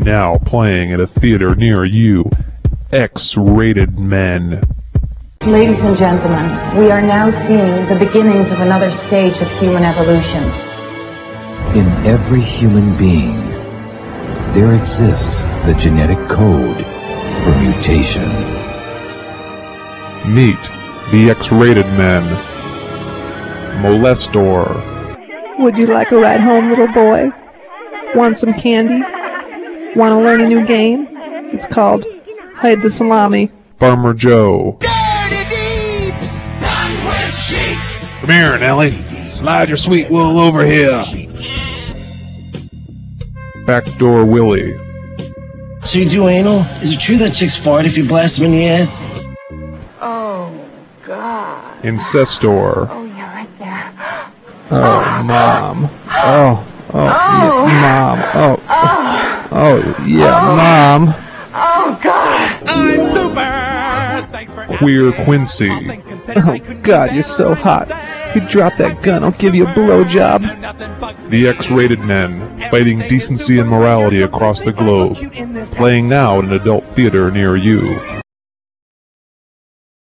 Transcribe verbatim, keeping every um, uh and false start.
Now playing at a theater near you, X-Rated Men. Ladies and gentlemen, we are now seeing the beginnings of another stage of human evolution. In every human being, there exists the genetic code for mutation. Meet the X-Rated Men. Molestor. Would you like a ride home, little boy? Want some candy? Want to learn a new game? It's called Hide the Salami. Farmer Joe. Dirty deeds done with sheep. Come here, Nellie. Slide your sweet wool over here. Backdoor Willie. So you do anal? Is it true that chicks fart if you blast them in the ass? Oh, God. Incestor. Oh, you're right there. Oh, Mom. Oh, oh, Oh. yeah, Mom. Oh, Oh, oh, yeah, Mom. oh, God. I'm super. Thanks for Queer Quincy. Oh, God, you're so hot. If you drop that gun, I'll give you a blowjob. The X-Rated Men, fighting decency and morality across the globe. Playing now at an adult theater near you.